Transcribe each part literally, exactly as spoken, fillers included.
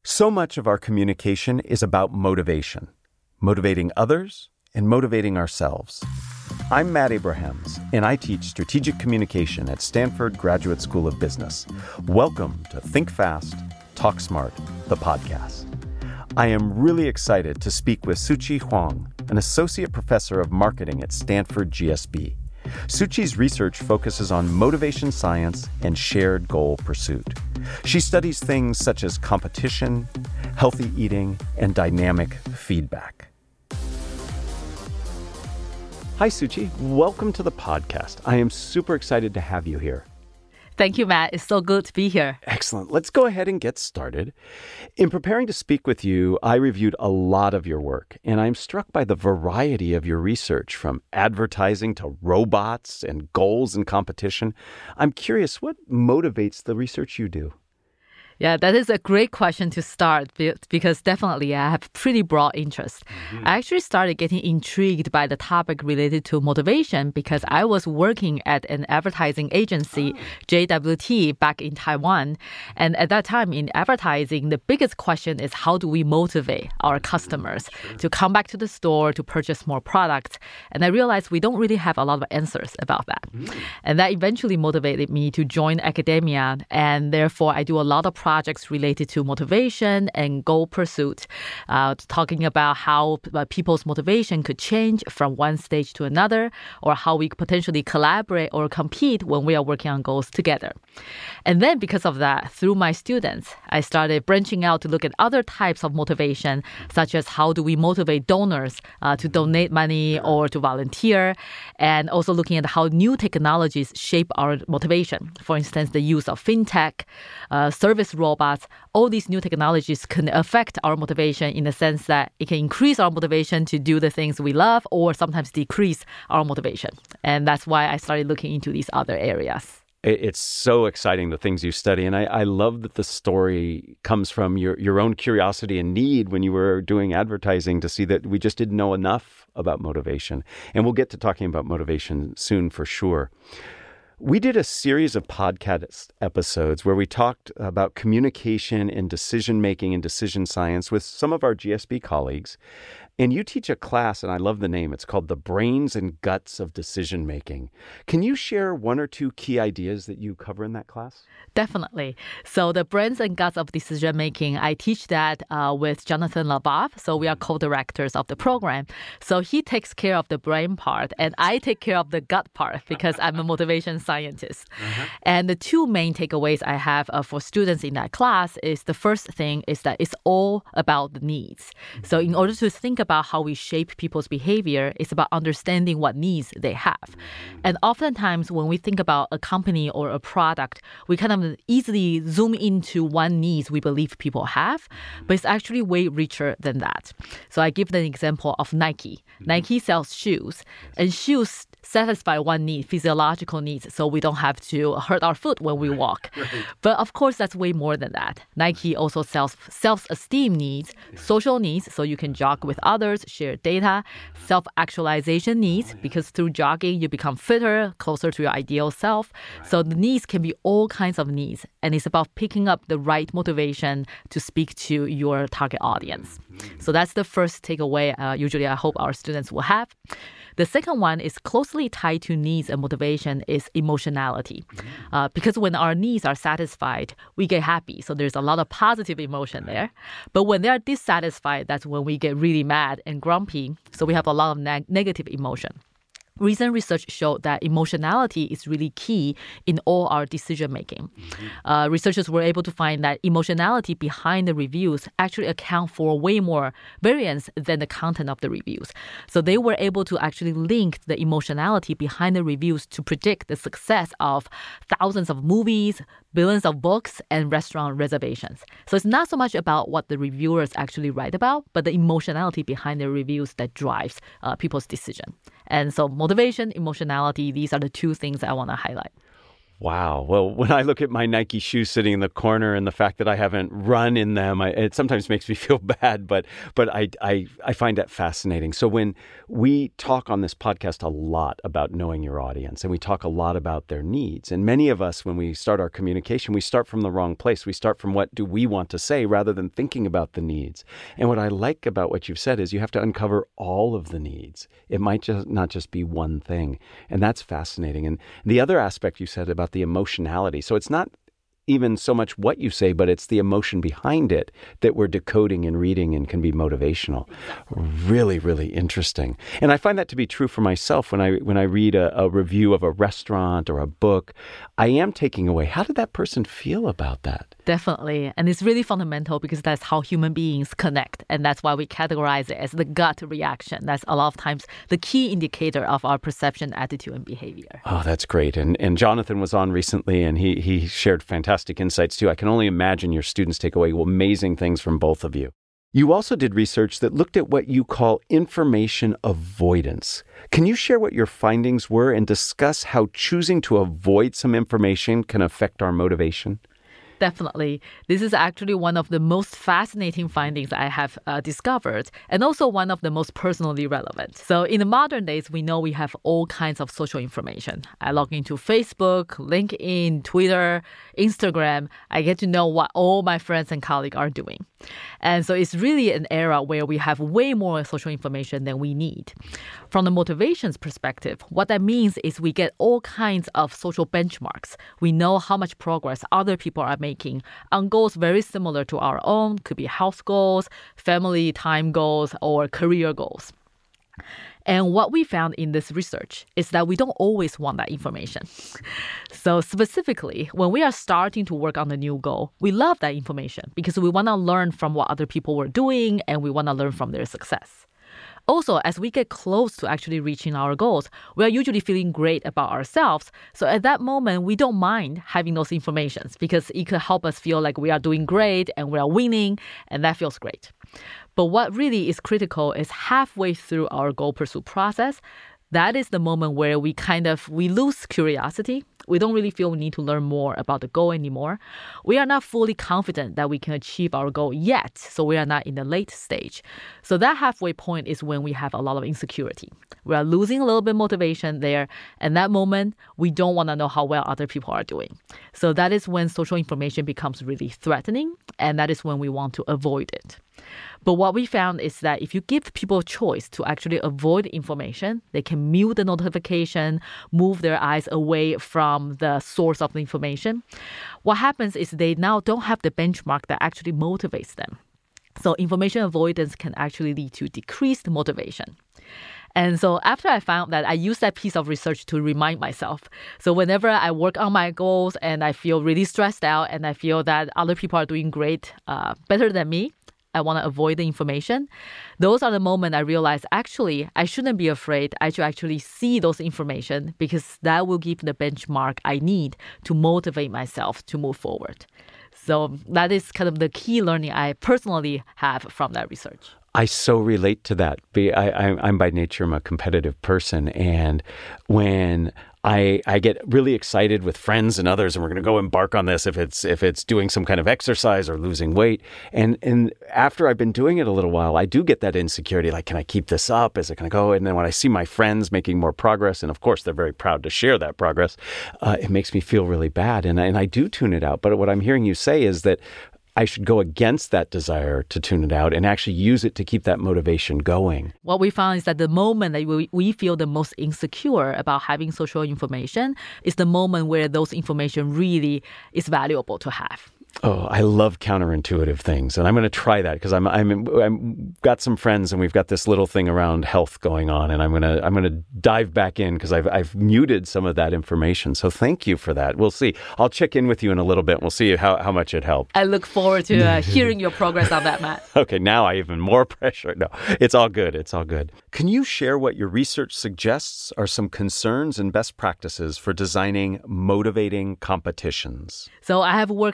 So much of our communication is about motivation, motivating others and motivating ourselves. I'm Matt Abrahams, and I teach strategic communication at Stanford Graduate School of Business. Welcome to Think Fast, Talk Smart, the podcast. I am really excited to speak with Suqi Huang, an associate professor of marketing at Stanford G S B. Suqi's research focuses on motivation science and shared goal pursuit. She studies things such as competition, healthy eating, and dynamic feedback. Hi, Suqi. Welcome to the podcast. I am super excited to have you here. Thank you, Matt. It's so good to be here. Excellent. Let's go ahead and get started. In preparing to speak with you, I reviewed a lot of your work, and I'm struck by the variety of your research, from advertising to robots and goals and competition. I'm curious, what motivates the research you do? Yeah, that is a great question to start because definitely I have pretty broad interest. Mm-hmm. I actually started getting intrigued by the topic related to motivation because I was working at an advertising agency, oh. J W T, back in Taiwan. And at that time in advertising, the biggest question is how do we motivate our customers sure. to come back to the store to purchase more products? And I realized we don't really have a lot of answers about that. Mm. And that eventually motivated me to join academia. And therefore, I do a lot of projects related to motivation and goal pursuit, uh, talking about how uh, people's motivation could change from one stage to another, or how we potentially collaborate or compete when we are working on goals together. And then because of that, through my students, I started branching out to look at other types of motivation, such as how do we motivate donors uh, to donate money or to volunteer, and also looking at how new technologies shape our motivation. For instance, the use of fintech, uh, service robots, all these new technologies can affect our motivation in the sense that it can increase our motivation to do the things we love or sometimes decrease our motivation. And that's why I started looking into these other areas. It's so exciting, the things you study. And I, I love that the story comes from your, your own curiosity and need when you were doing advertising to see that we just didn't know enough about motivation. And we'll get to talking about motivation soon for sure. We did a series of podcast episodes where we talked about communication and decision-making and decision science with some of our G S B colleagues. And you teach a class, and I love the name. It's called The Brains and Guts of Decision-Making. Can you share one or two key ideas that you cover in that class? Definitely. So the Brains and Guts of Decision-Making, I teach that uh, with Jonathan Labov. So we are co-directors of the program. So he takes care of the brain part, and I take care of the gut part because I'm a motivation scientist. Uh-huh. And the two main takeaways I have uh, for students in that class is the first thing is that it's all about the needs. Mm-hmm. So in order to think about how we shape people's behavior, it's about understanding what needs they have. Mm-hmm. And oftentimes when we think about a company or a product, we kind of easily zoom into one needs we believe people have, but it's actually way richer than that. So I give the example of Nike. Mm-hmm. Nike sells shoes, and shoes satisfy one need, physiological needs, so we don't have to hurt our foot when we walk. Right. But of course, that's way more than that. Nike also sells self-esteem needs, yeah. social needs, so you can jog with others, share data, self-actualization needs, oh, yeah. because through jogging, you become fitter, closer to your ideal self. Right. So the needs can be all kinds of needs, and it's about picking up the right motivation to speak to your target audience. Mm-hmm. So that's the first takeaway uh, usually I hope our students will have. The second one is closely tied to needs and motivation is emotionality. Mm-hmm. Uh, because when our needs are satisfied, we get happy. So there's a lot of positive emotion there. But when they are dissatisfied, that's when we get really mad and grumpy. So we have a lot of neg- negative emotion. Recent research showed that emotionality is really key in all our decision-making. Mm-hmm. Uh, researchers were able to find that emotionality behind the reviews actually account for way more variance than the content of the reviews. So they were able to actually link the emotionality behind the reviews to predict the success of thousands of movies, billions of books, and restaurant reservations. So it's not so much about what the reviewers actually write about, but the emotionality behind the reviews that drives uh, people's decision. And so motivation, emotionality, these are the two things I want to highlight. Wow. Well, when I look at my Nike shoes sitting in the corner and the fact that I haven't run in them, I, it sometimes makes me feel bad, but but I, I I find that fascinating. So when we talk on this podcast a lot about knowing your audience, and we talk a lot about their needs, and many of us, when we start our communication, we start from the wrong place. We start from what do we want to say rather than thinking about the needs. And what I like about what you've said is you have to uncover all of the needs. It might just not just be one thing. And that's fascinating. And the other aspect you said about the emotionality. So it's not even so much what you say, but it's the emotion behind it that we're decoding and reading and can be motivational. Exactly. Really, really interesting. And I find that to be true for myself when I when I read a, a review of a restaurant or a book. I am taking away, how did that person feel about that? Definitely. And it's really fundamental because that's how human beings connect. And that's why we categorize it as the gut reaction. That's a lot of times the key indicator of our perception, attitude, and behavior. Oh, that's great. And and Jonathan was on recently, and he he shared fantastic insights too. I can only imagine your students take away amazing things from both of you. You also did research that looked at what you call information avoidance. Can you share what your findings were and discuss how choosing to avoid some information can affect our motivation? Definitely. This is actually one of the most fascinating findings I have uh, discovered, and also one of the most personally relevant. So in the modern days, we know we have all kinds of social information. I log into Facebook, LinkedIn, Twitter, Instagram. I get to know what all my friends and colleagues are doing. And so it's really an era where we have way more social information than we need. From the motivations perspective, what that means is we get all kinds of social benchmarks. We know how much progress other people are making on goals very similar to our own. Could be health goals, family time goals, or career goals. And what we found in this research is that we don't always want that information. So specifically, when we are starting to work on the new goal, we love that information because we want to learn from what other people were doing and we want to learn from their success. Also, as we get close to actually reaching our goals, we are usually feeling great about ourselves. So at that moment, we don't mind having those informations because it could help us feel like we are doing great and we are winning, and that feels great. But what really is critical is halfway through our goal pursuit process, that is the moment where we kind of, we lose curiosity. We don't really feel we need to learn more about the goal anymore. We are not fully confident that we can achieve our goal yet, so we are not in the late stage. So that halfway point is when we have a lot of insecurity. We are losing a little bit of motivation there, and that moment, we don't want to know how well other people are doing. So that is when social information becomes really threatening, and that is when we want to avoid it. But what we found is that if you give people a choice to actually avoid information, they can mute the notification, move their eyes away from the source of the information. What happens is they now don't have the benchmark that actually motivates them. So information avoidance can actually lead to decreased motivation. And so after I found that, I use that piece of research to remind myself. So whenever I work on my goals and I feel really stressed out and I feel that other people are doing great, uh, better than me, I want to avoid the information. Those are the moments I realize, actually, I shouldn't be afraid. I should actually see those information because that will give the benchmark I need to motivate myself to move forward. So that is kind of the key learning I personally have from that research. I so relate to that. I, I, I'm by nature, I'm a competitive person. And when I, I get really excited with friends and others, and we're going to go embark on this if it's if it's doing some kind of exercise or losing weight. And and after I've been doing it a little while, I do get that insecurity, like, can I keep this up? Is it going to go? And then when I see my friends making more progress, and of course, they're very proud to share that progress, uh, it makes me feel really bad. And, and I do tune it out. But what I'm hearing you say is that I should go against that desire to tune it out and actually use it to keep that motivation going. What we found is that the moment that we, we feel the most insecure about having social information is the moment where those information really is valuable to have. Oh, I love counterintuitive things, and I'm going to try that because I'm I'm I'm got some friends, and we've got this little thing around health going on, and I'm gonna I'm gonna dive back in because I've I've muted some of that information. So thank you for that. We'll see. I'll check in with you in a little bit. We'll see how how much it helped. I look forward to uh, hearing your progress on that, Matt. Okay, now I even more pressure. No, it's all good. It's all good. Can you share what your research suggests are some concerns and best practices for designing motivating competitions? So I have worked at more than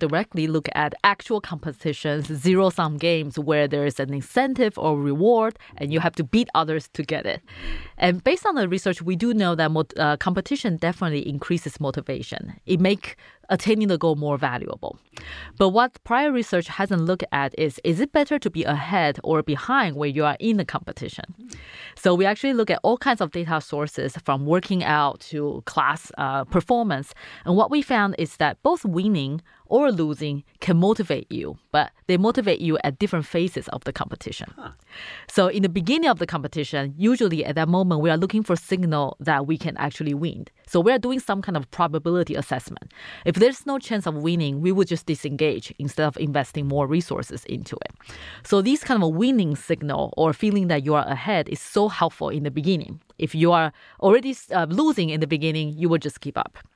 directly look at actual competitions, zero-sum games where there is an incentive or reward and you have to beat others to get it. And based on the research, we do know that uh, competition definitely increases motivation. It makes attaining the goal more valuable. But what prior research hasn't looked at is, is it better to be ahead or behind where you are in the competition? So we actually look at all kinds of data sources from working out to class uh, performance. And what we found is that both winning or losing can motivate you, but they motivate you at different phases of the competition. Huh. So in the beginning of the competition, usually at that moment, we are looking for signal that we can actually win. So we are doing some kind of probability assessment. If there's no chance of winning, we would just disengage instead of investing more resources into it. So these kind of winning signal or feeling that you are ahead is so helpful in the beginning. If you are already uh, losing in the beginning, you will just give up.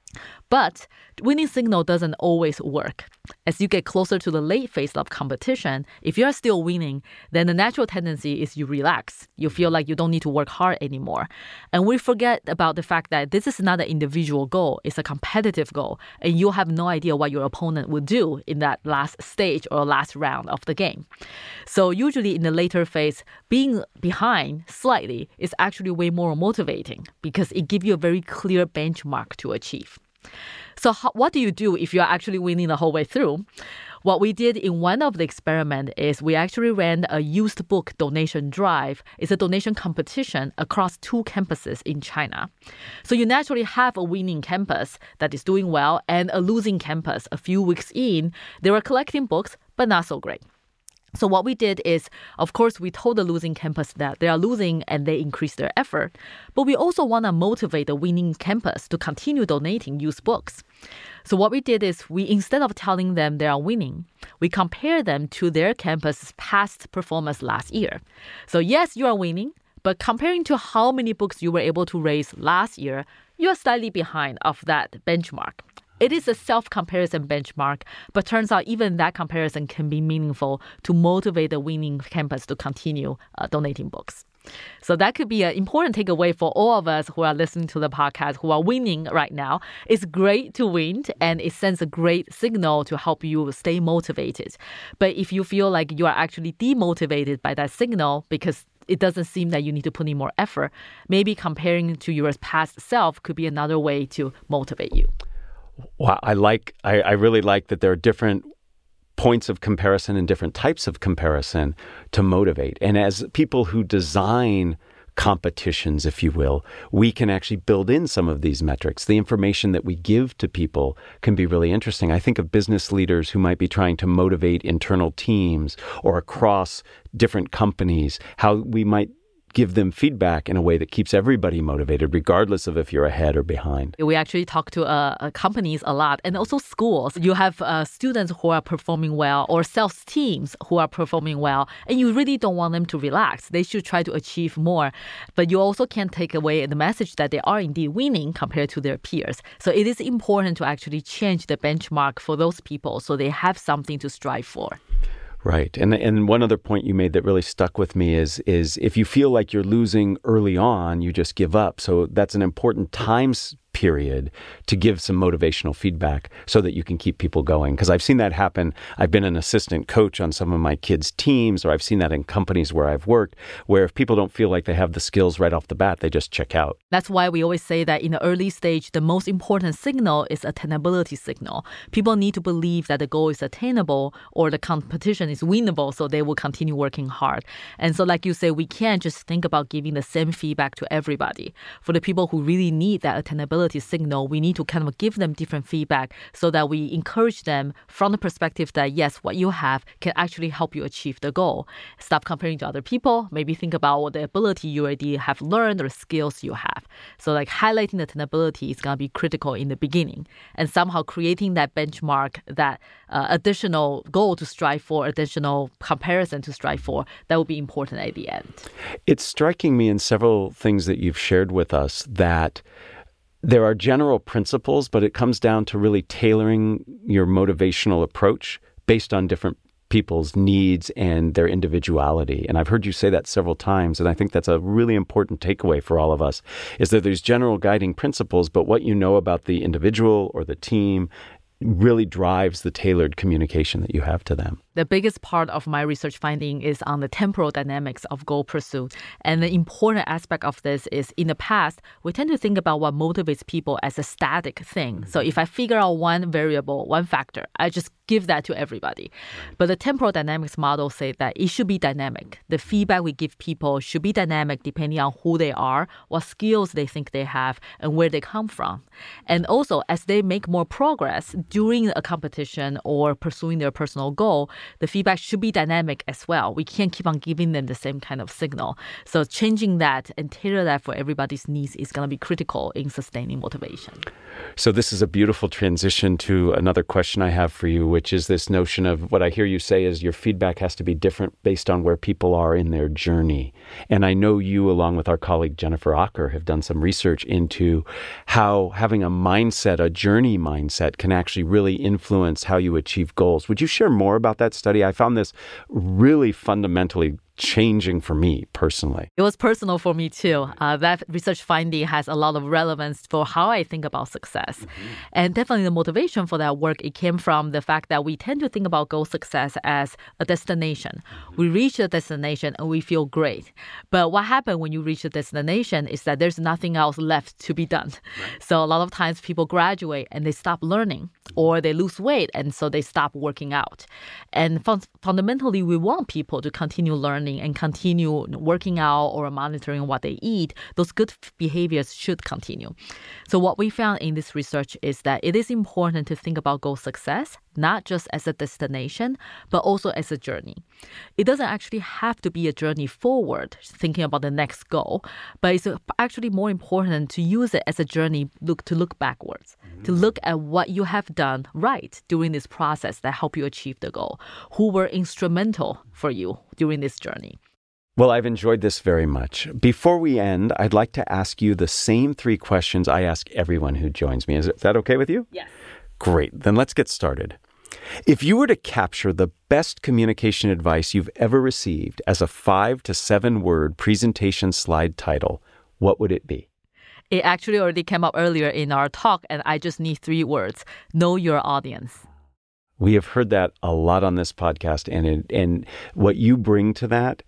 But winning signal doesn't always work. As you get closer to the late phase of competition, if you are still winning, then the natural tendency is you relax. You feel like you don't need to work hard anymore. And we forget about the fact that this is not an individual goal. It's a competitive goal. And you have no idea what your opponent will do in that last stage or last round of the game. So usually in the later phase, being behind slightly is actually way more motivating because it gives you a very clear benchmark to achieve. So how, what do you do if you're actually winning the whole way through? What we did in one of the experiments is we actually ran a used book donation drive. It's a donation competition across two campuses in China. So you naturally have a winning campus that is doing well and a losing campus. A few weeks in, they were collecting books, but not so great. So what we did is, of course, we told the losing campus that they are losing and they increase their effort. But we also want to motivate the winning campus to continue donating used books. So what we did is we, instead of telling them they are winning, we compare them to their campus's past performance last year. So yes, you are winning, but comparing to how many books you were able to raise last year, you are slightly behind of that benchmark. It is a self-comparison benchmark, but turns out even that comparison can be meaningful to motivate the winning campus to continue uh, donating books. So that could be an important takeaway for all of us who are listening to the podcast, who are winning right now. It's great to win, and it sends a great signal to help you stay motivated. But if you feel like you are actually demotivated by that signal because it doesn't seem that you need to put in more effort, maybe comparing to your past self could be another way to motivate you. Wow, I like. I, I really like that there are different points of comparison and different types of comparison to motivate. And as people who design competitions, if you will, we can actually build in some of these metrics. The information that we give to people can be really interesting. I think of business leaders who might be trying to motivate internal teams or across different companies, how we might give them feedback in a way that keeps everybody motivated, regardless of if you're ahead or behind. We actually talk to uh, companies a lot and also schools. You have uh, students who are performing well or sales teams who are performing well, and you really don't want them to relax. They should try to achieve more. But you also can't take away the message that they are indeed winning compared to their peers. So it is important to actually change the benchmark for those people so they have something to strive for. Right. And and one other point you made that really stuck with me is is if you feel like you're losing early on, you just give up. So that's an important time period to give some motivational feedback so that you can keep people going. Because I've seen that happen. I've been an assistant coach on some of my kids' teams, or I've seen that in companies where I've worked, where if people don't feel like they have the skills right off the bat, they just check out. That's why we always say that in the early stage, the most important signal is attainability signal. People need to believe that the goal is attainable or the competition is winnable, so they will continue working hard. And so like you say, we can't just think about giving the same feedback to everybody. For the people who really need that attainability signal, we need to kind of give them different feedback so that we encourage them from the perspective that, yes, what you have can actually help you achieve the goal. Stop comparing to other people. Maybe think about what the ability you already have learned or skills you have. So like highlighting the attainability is going to be critical in the beginning, and somehow creating that benchmark, that uh, additional goal to strive for, additional comparison to strive for, that will be important at the end. It's striking me in several things that you've shared with us that there are general principles, but it comes down to really tailoring your motivational approach based on different people's needs and their individuality. And I've heard you say that several times, and I think that's a really important takeaway for all of us, is that there's general guiding principles, but what you know about the individual or the team really drives the tailored communication that you have to them? The biggest part of my research finding is on the temporal dynamics of goal pursuit. And the important aspect of this is in the past, we tend to think about what motivates people as a static thing. So if I figure out one variable, one factor, I just give that to everybody. But the temporal dynamics model say that it should be dynamic. The feedback we give people should be dynamic depending on who they are, what skills they think they have, and where they come from. And also, as they make more progress during a competition or pursuing their personal goal, the feedback should be dynamic as well. We can't keep on giving them the same kind of signal. So changing that and tailor that for everybody's needs is going to be critical in sustaining motivation. So this is a beautiful transition to another question I have for you, which is this notion of what I hear you say is your feedback has to be different based on where people are in their journey. And I know you, along with our colleague Jennifer Acker, have done some research into how having a mindset, a journey mindset, can actually really influence how you achieve goals. Would you share more about that study? I found this really fundamentally changing for me personally. It was personal for me too. Uh, that research finding has a lot of relevance for how I think about success. Mm-hmm. And definitely the motivation for that work, it came from the fact that we tend to think about goal success as a destination. Mm-hmm. We reach the destination and we feel great. But what happens when you reach the destination is that there's nothing else left to be done. Right. So a lot of times people graduate and they stop learning, mm-hmm. or they lose weight and so they stop working out. And fun- fundamentally, we want people to continue learning and continue working out or monitoring what they eat. Those good behaviors should continue. So what we found in this research is that it is important to think about goal success, not just as a destination, but also as a journey. It doesn't actually have to be a journey forward, thinking about the next goal, but it's actually more important to use it as a journey look to look backwards, mm-hmm. to look at what you have done right during this process that helped you achieve the goal, who were instrumental for you during this journey. Well, I've enjoyed this very much. Before we end, I'd like to ask you the same three questions I ask everyone who joins me. Is that okay with you? Yes. Great. Then let's get started. If you were to capture the best communication advice you've ever received as a five to seven word presentation slide title, what would it be? It actually already came up earlier in our talk, and I just need three words. Know your audience. We have heard that a lot on this podcast, and it, and what you bring to that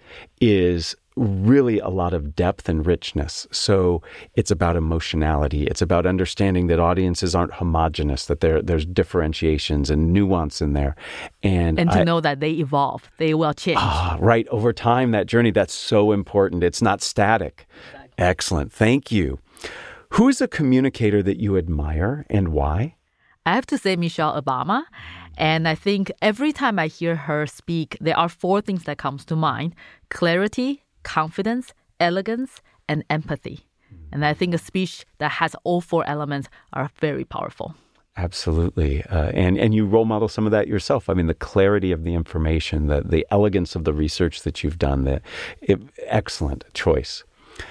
is really a lot of depth and richness. So it's about emotionality. It's about understanding that audiences aren't homogenous, that there there's differentiations and nuance in there. And, and to I, know that they evolve, they will change. Ah, right. Over time, that journey, that's so important. It's not static. Exactly. Excellent. Thank you. Who is a communicator that you admire and why? I have to say Michelle Obama. And I think every time I hear her speak, there are four things that comes to mind: clarity, confidence, elegance, and empathy. And I think a speech that has all four elements are very powerful. Absolutely. Uh, and, and you role model some of that yourself. I mean, the clarity of the information, the, the elegance of the research that you've done, the it, excellent choice.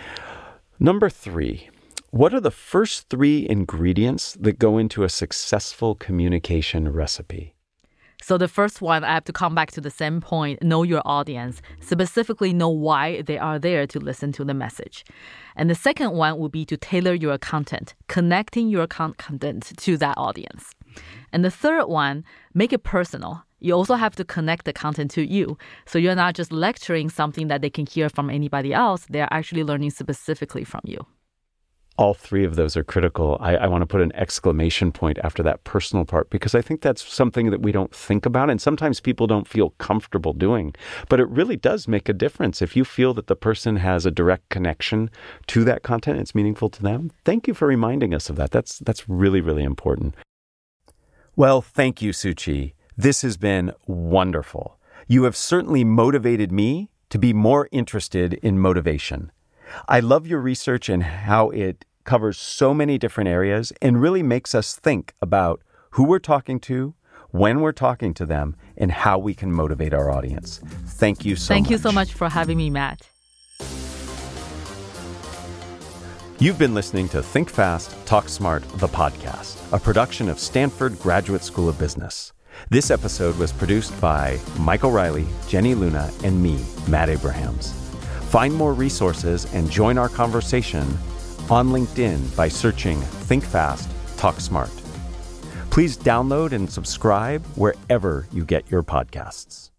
Number three, what are the first three ingredients that go into a successful communication recipe? So the first one, I have to come back to the same point, know your audience, specifically know why they are there to listen to the message. And the second one would be to tailor your content, connecting your con- content to that audience. And the third one, make it personal. You also have to connect the content to you. So you're not just lecturing something that they can hear from anybody else. They're actually learning specifically from you. All three of those are critical. I, I want to put an exclamation point after that personal part, because I think that's something that we don't think about, and sometimes people don't feel comfortable doing. But it really does make a difference. If you feel that the person has a direct connection to that content, it's meaningful to them. Thank you for reminding us of that. That's that's really, really important. Well, thank you, Suu Kyi. This has been wonderful. You have certainly motivated me to be more interested in motivation. I love your research and how it covers so many different areas and really makes us think about who we're talking to, when we're talking to them, and how we can motivate our audience. Thank you so Thank much. Thank you so much for having me, Matt. You've been listening to Think Fast, Talk Smart, the podcast, a production of Stanford Graduate School of Business. This episode was produced by Michael Riley, Jenny Luna, and me, Matt Abrahams. Find more resources and join our conversation on LinkedIn by searching Think Fast, Talk Smart. Please Please download and subscribe wherever you get your podcasts.